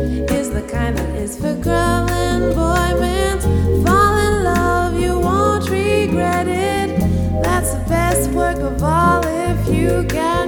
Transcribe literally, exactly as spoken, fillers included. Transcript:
is the kind that is for girl and boy bands. Fall in love, you won't regret it. That's the best work of all if you can